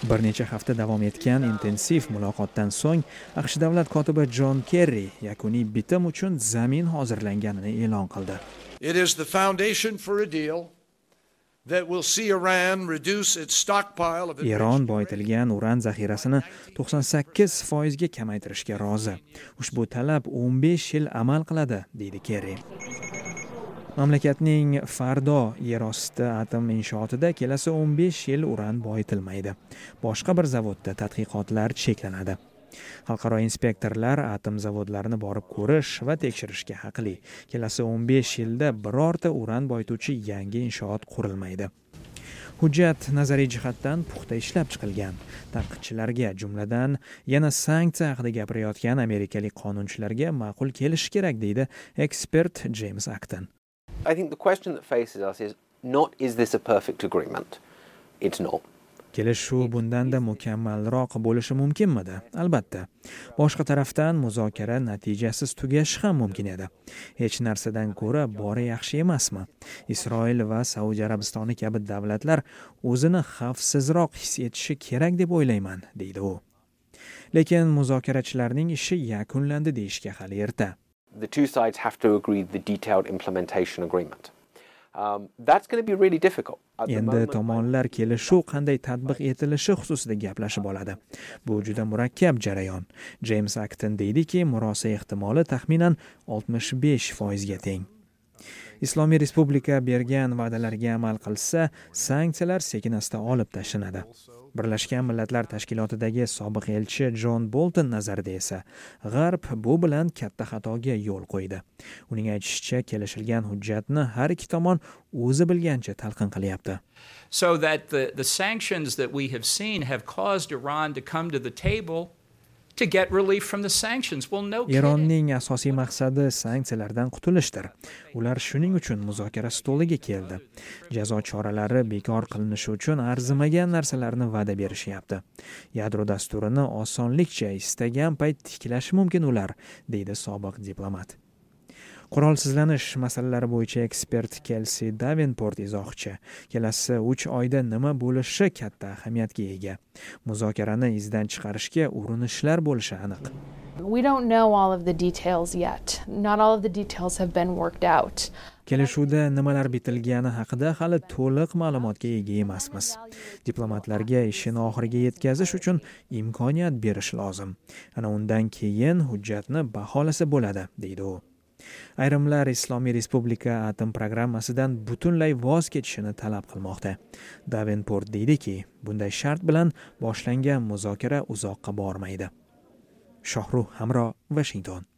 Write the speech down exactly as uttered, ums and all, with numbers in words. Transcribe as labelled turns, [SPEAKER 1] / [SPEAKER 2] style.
[SPEAKER 1] Bir necha hafta davom etgan intensiv muloqotdan so'ng AQSh davlat kotibi Jon Kerri yakuniy bitim uchun zamin hozirlanganini e'lon qildi.
[SPEAKER 2] It is the foundation for a deal that will see Iran reduce its stockpile of
[SPEAKER 1] Eron boyitilgan uran zaxirasini to'qson sakkiz foizga kamaytirishga rozi. Ushbu talab o'n besh yil amal qiladi, deydi Kerri. Mamlakatning Fardo yerosti atom inshootida kelasi o'n besh yil uran boyitilmaydi. Boshqa bir zavodda tadqiqotlar cheklanadi. Xalqaro inspektorlar atom zavodlarini borib ko'rish va tekshirishga haqli. Kelasi o'n besh yilda birorta uran boyituvchi yangi inshoot qurilmaydi. Hujjat nazariy jihatdan puxta ishlab chiqilgan. Tanqidchilarga, jumladan yana sanksiya haqida gapirayotgan amerikalik qonunchilarga ma'qul kelishi kerak, deydi ekspert James Acton.
[SPEAKER 3] I think the question that faces us is not is this a perfect agreement? It's not.
[SPEAKER 1] Kelishuv bundanda mukammalroq bo'lishi mumkinmidi? Albatta. Boshqa tarafdan muzokara natijasiz tugashi ham mumkin edi. Hech narsadan ko'ra bori yaxshi emasmi? Isroil va Saudiya Arabistoni kabi davlatlar o'zini xavfsizroq his etishi kerak deb o'ylayman, deydi u. Lekin muzokarachilarning ishi yakunlandi deyishga hali erta.
[SPEAKER 3] The two sides have to agree the detailed implementation agreement. Um, that's going to be really difficult.
[SPEAKER 1] Endi tomonlar kelishuv qanday tatbiq etilishi xususida gaplashib oladi. Bu juda murakkab jarayon. James Acton deydiki, murosa ehtimoli taxminan oltmish besh foizga teng. Islomiy Respublika bergan va'dalarga amal qilsa, sanksiyalar sekin-asta olib tashlanadi. Birlashgan Millatlar Tashkilotidagi sobiq elchi Jon Bolton nazarida esa G'arb bu bilan katta xatoga yo'l qo'ydi. Uning aytishicha, kelishilgan hujjatni har ikki tomon o'zi bilgancha talqin qilyapti.
[SPEAKER 4] So that the, the sanctions that we have seen have caused Iran to come to the table to get relief from the sanctions. Well, no kidding.
[SPEAKER 1] Eronning asosiy maqsadi sanksiyalardan qutulishdir. Ular shuning uchun muzokara stoliga keldi. Jazo choralari bekor qilinishi uchun arzimagan narsalarni va'da berishyapti. Yadro dasturini osonlikcha istagan payt tiklashi mumkin ular, deydi sobiq diplomat. Qurolsizlanish masalalari bo'yicha ekspert Kelsey Davenport izohchi. Kelasi uch oyda nima bo'lishi katta ahamiyatga ega. Muzokarani izdan chiqarishga urinishlar bo'lishi aniq.
[SPEAKER 5] We don't know all of the details yet. Not all of the details have been worked out.
[SPEAKER 1] Kelishuvda nimalar bitilgani haqida hali to'liq ma'lumotga ega emasmiz. Diplomatlarga ishini oxiriga yetkazish uchun imkoniyat berish lozim. Ana undan keyin hujjatni baholasa bo'ladi, deydi u. Ayrimlar Islomiy Respublika atom programmasidan butunlay voz kechishini talab qilmoqda. Davenport deydiki, bunday shart bilan boshlangan muzokara uzoqqa bormaydi. Shohruh Hamro, Washington.